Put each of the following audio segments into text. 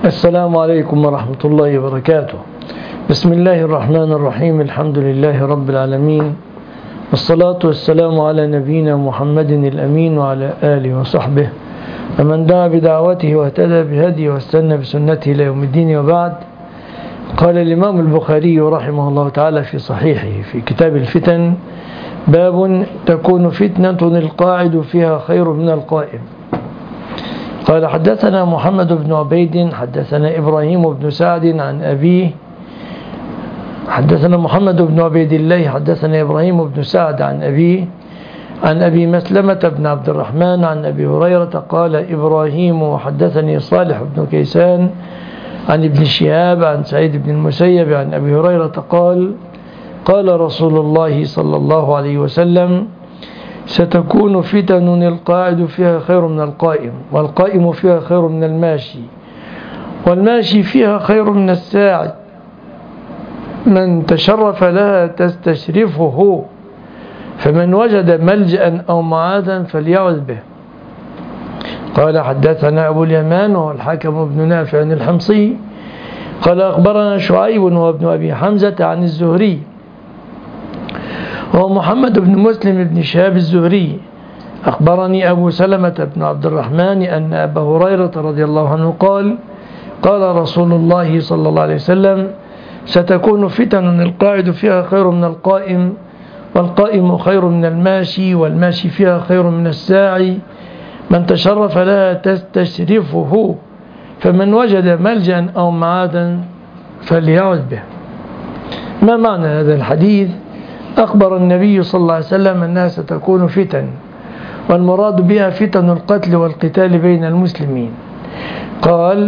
السلام عليكم ورحمة الله وبركاته. بسم الله الرحمن الرحيم. الحمد لله رب العالمين، والصلاة والسلام على نبينا محمد الأمين وعلى آله وصحبه ومن دعا بدعوته واهتدى بهديه واستنى بسنته إلى يوم الدين. وبعد، قال الإمام البخاري رحمه الله تعالى في صحيحه في كتاب الفتن: باب تكون فتنة القاعد فيها خير من القائم. قال: حدثنا محمد بن عبيد حدثنا إبراهيم بن سعد عن أبيه. حدثنا محمد بن عبيد الله حدثنا إبراهيم بن سعد عن أبيه عن أبي مسلمة بن عبد الرحمن عن أبي هريرة قال إبراهيم: وحدثني صالح بن كيسان عن ابن شهاب عن سعيد بن المسيب عن أبي هريرة قال: قال رسول الله صلى الله عليه وسلم: ستكون فتن القاعد فيها خير من القائم، والقائم فيها خير من الماشي، والماشي فيها خير من الساعي، من تشرف لها تستشرفه، فمن وجد ملجأ أو معاذا فليعذ به. قال: حدثنا أبو اليمان وهو الحكم بن نافع الحمصي قال: أخبرنا شعيب وابن أبي حمزة عن الزهري وهو محمد بن مسلم بن شهاب الزهري. أخبرني أبو سلمة بن عبد الرحمن أن أبا هريرة رضي الله عنه قال: قال رسول الله صلى الله عليه وسلم: ستكون فتن القاعد فيها خير من القائم، والقائم خير من الماشي، والماشي فيها خير من الساعي، من تشرف لها تستشرفه، فمن وجد ملجأ أو معادا فليعذ به. ما معنى هذا الحديث؟ أخبر النبي صلى الله عليه وسلم أنها ستكون فتن، والمراد بها فتن القتل والقتال بين المسلمين. قال: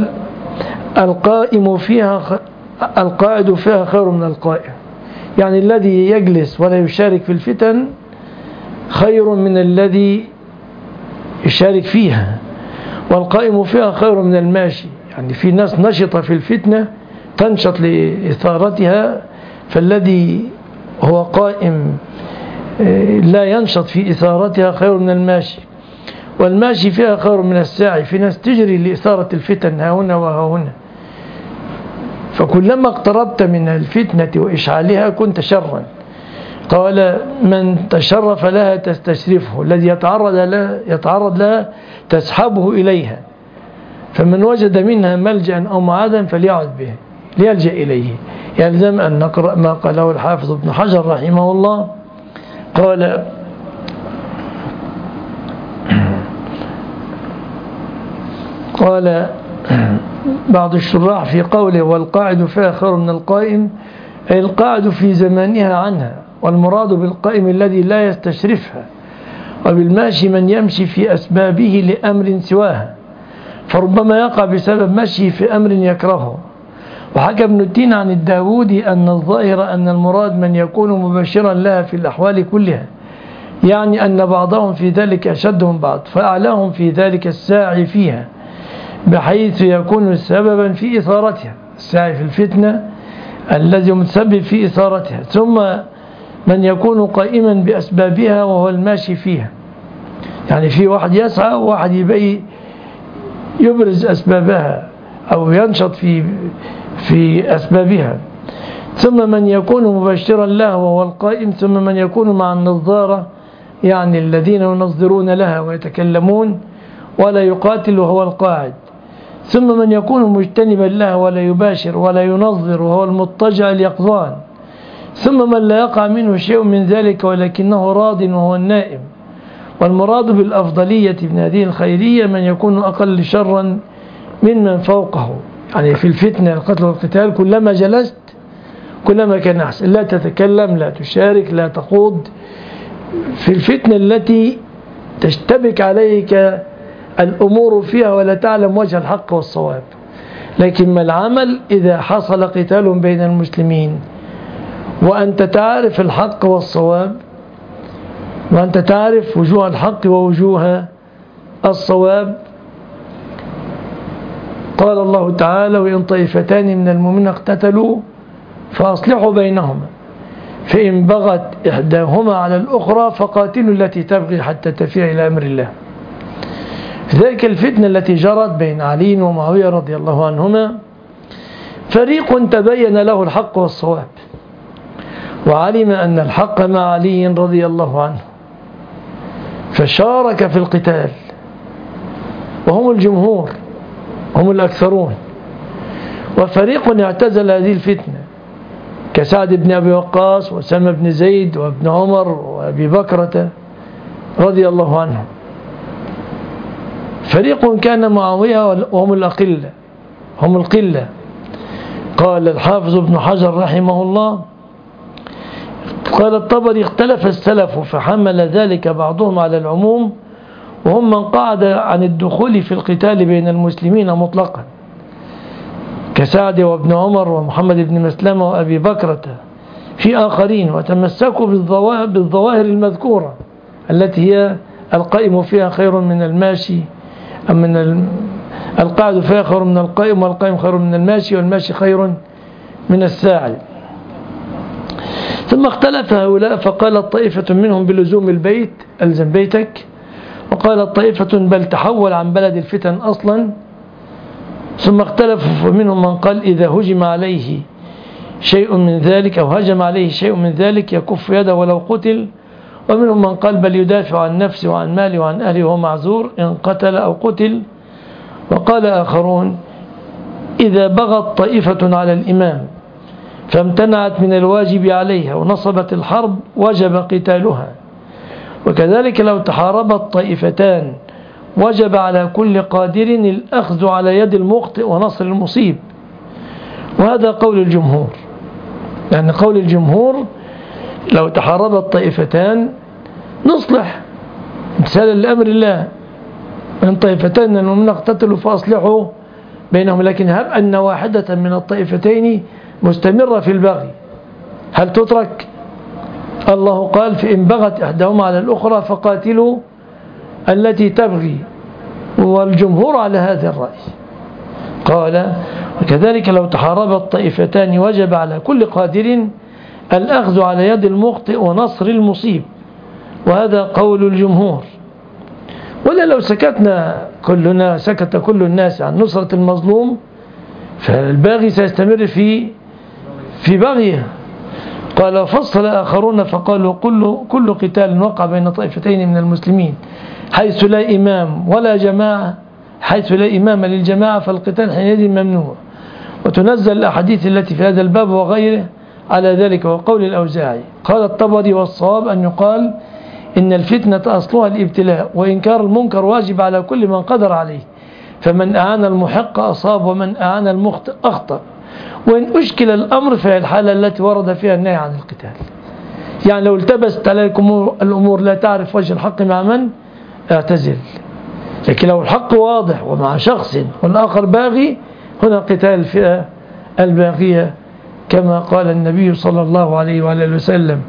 القاعد فيها خير من القائم، يعني الذي يجلس ولا يشارك في الفتن خير من الذي يشارك فيها، والقائم فيها خير من الماشي، يعني في ناس نشطة في الفتنة تنشط لإثارتها، فالذي هو قائم لا ينشط في إثارتها خير من الماشي، والماشي فيها خير من الساعي، في ناس تجري لإثارة الفتن ها هنا وها هنا، فكلما اقتربت من الفتنة وإشعالها كنت شرا. قال: من تشرف لها تستشرفه، الذي يتعرض لها تسحبه إليها، فمن وجد منها ملجأ أو معاذا فليعذ به، ليلجأ إليه. يلزم أن نقرأ ما قاله الحافظ ابن حجر رحمه الله. قال بعض الشراح في قوله: والقاعد فيها خير من القائم، أي القاعد في زمانها عنها، والمراد بالقائم الذي لا يستشرفها، وبالماشي من يمشي في أسبابه لأمر سواها، فربما يقع بسبب مشي في أمر يكرهه. وحكى ابن التين عن الداودي أن الظاهر أن المراد من يكون مباشرا لها في الأحوال كلها، يعني أن بعضهم في ذلك أشد من بعض، فأعلاهم في ذلك الساعي فيها، بحيث يكون سببا في إثارتها، الساعي في الفتنة الذي متسبب في إثارتها، ثم من يكون قائما بأسبابها وهو الماشي فيها، يعني في واحد يسعى وواحد يبرز أسبابها أو ينشط في أسبابها، ثم من يكون مباشرا لها وهو القائم، ثم من يكون مع النظارة، يعني الذين ينظرون لها ويتكلمون ولا يقاتل وهو القاعد، ثم من يكون مجتنبا لها ولا يباشر ولا ينظر وهو المضطجع اليقظان، ثم من لا يقع منه شيء من ذلك ولكنه راض وهو النائم. والمراد بالأفضلية من هذه الخيرية من يكون أقل شرا ممن فوقه، يعني في الفتنة القتل والقتال كلما جلست كلما كان أحسن، لا تتكلم، لا تشارك، لا تخوض في الفتنة التي تشتبك عليك الأمور فيها ولا تعلم وجه الحق والصواب. لكن ما العمل إذا حصل قتال بين المسلمين وأنت تعرف الحق والصواب، وأنت تعرف وجوه الحق ووجوه الصواب؟ قال الله تعالى: وإن طائفتان من المؤمنين اقتتلوا فأصلحوا بينهما، فإن بغت إحداهما على الأخرى فقاتلوا التي تبغي حتى تفيء إلى أمر الله. ذلك الفتنة التي جرت بين علي ومعاوية رضي الله عنهما، فريق تبين له الحق والصواب وعلم أن الحق مع علي رضي الله عنه فشارك في القتال، وهم الجمهور، هم الأكثرون. وفريق اعتزل هذه الفتنة كسعد بن أبي وقاص وأسامة بن زيد وابن عمر وأبي بكرة رضي الله عنهم. فريق كان معاوية وهم الأقلة، هم القلة. قال الحافظ ابن حجر رحمه الله، قال الطبري: اختلف السلف فحمل ذلك بعضهم على العموم، وهم من قعد عن الدخول في القتال بين المسلمين مطلقا كسعد وابن عمر ومحمد بن مسلمة وأبي بكرة. في آخرين وتمسكوا بالظواهر المذكورة التي هي القائم فيها خير من الماشي، القاعد فيها خير من القائم، والقائم خير من الماشي، والماشي خير من الساعي. ثم اختلف هؤلاء فقالت طائفة منهم بلزوم البيت، ألزم بيتك، وقالت طائفة بل تحول عن بلد الفتن أصلا. ثم اختلفوا منهم من قال إذا هجم عليه شيء من ذلك أو هجم عليه شيء من ذلك يكف يده ولو قتل، ومنهم من قال بل يدافع عن نفسه وعن ماله وعن أهله وهو معذور إن قتل أو قتل. وقال آخرون إذا بغت طائفة على الإمام فامتنعت من الواجب عليها ونصبت الحرب وجب قتالها، وكذلك لو تحاربت طائفتان وجب على كل قادر الأخذ على يد المخطئ ونصر المصيب. وهذا قول الجمهور، يعني قول الجمهور لو تحاربت طائفتان نصلح امتثالا لأمر الله، من طائفتين المؤمنين اقتتلوا فأصلحوا بينهم، لكن هب أن واحدة من الطائفتين مستمرة في البغي هل تترك؟ الله قال فإن بغت إحداهما على الأخرى فقاتلوا التي تبغي، والجمهور على هذا الرأي. قال وكذلك لو تحاربت طائفتان وجب على كل قادر الأخذ على يد المخطئ ونصر المصيب، وهذا قول الجمهور. ولا لو سكت كل الناس عن نصرة المظلوم فالباغي سيستمر في بغيه. قال فصل آخرون فقالوا كل قتال وقع بين طائفتين من المسلمين حيث لا إمام ولا جماعة، حيث لا إمام للجماعة فالقتال حينئذ ممنوع، وتنزل الأحاديث التي في هذا الباب وغيره على ذلك وقول الأوزاعي. قال الطبري والصواب أن يقال إن الفتنة أصلها الابتلاء، وإنكار المنكر واجب على كل من قدر عليه، فمن أعان المحق أصاب ومن أعان المخطئ أخطأ. وإن أشكل الأمر فهي الحالة التي ورد فيها النهي عن القتال. يعني لو التبست عليك الأمور لا تعرف وجه الحق مع من اعتزل، لكن لو الحق واضح ومع شخص والآخر باغي هنا قتال الفئة الباغية كما قال النبي صلى الله عليه وآله وسلم.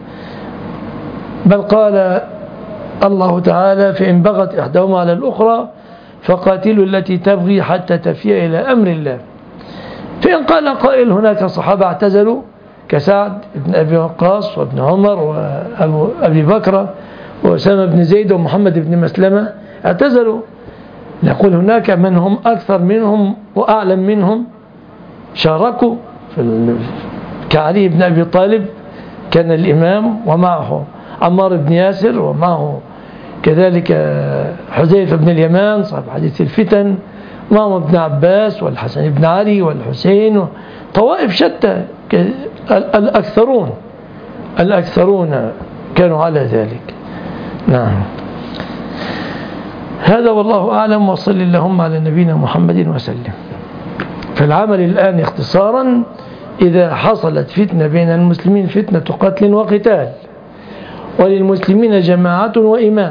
بل قال الله تعالى فإن بغت إحداهما على الأخرى فقاتلوا التي تبغي حتى تفيء إلى أمر الله. فإن قال قائل هناك صحابة اعتزلوا كسعد بن أبي وقاص وابن عمر وأبي بكر وأسامة بن زيد ومحمد بن مسلمة اعتزلوا، نقول هناك من هم أكثر منهم وأعلم منهم شاركوا كعلي بن أبي طالب كان الإمام ومعه عمار بن ياسر ومعه كذلك حذيفة بن اليمان صاحب حديث الفتن، ومعه ابن عباس والحسن بن علي والحسين، طوائف شتى. الأكثرون كانوا على ذلك. نعم، هذا والله أعلم، وصل اللهم على نبينا محمد وسلم. فالعمل الآن اختصارا إذا حصلت فتنة بين المسلمين فتنة قتل وقتال وللمسلمين جماعة وإمام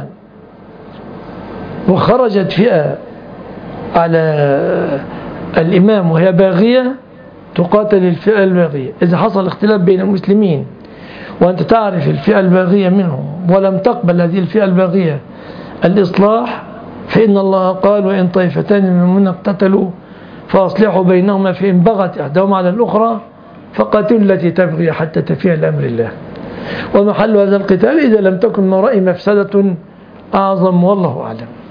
وخرجت فئة على الإمام وهي باغية تقاتل الفئة الباغية. إذا حصل اختلاف بين المسلمين وأنت تعرف الفئة الباغية منهم ولم تقبل هذه الفئة الباغية الإصلاح، فإن الله قال وإن طائفتان منهم اقتتلوا فأصلحوا بينهما فإن بغت إحداهما على الأخرى فقاتلوا التي تبغي حتى تفيء لأمر الله. ومحل هذا القتال إذا لم تكن من رأي مفسدة أعظم، والله أعلم.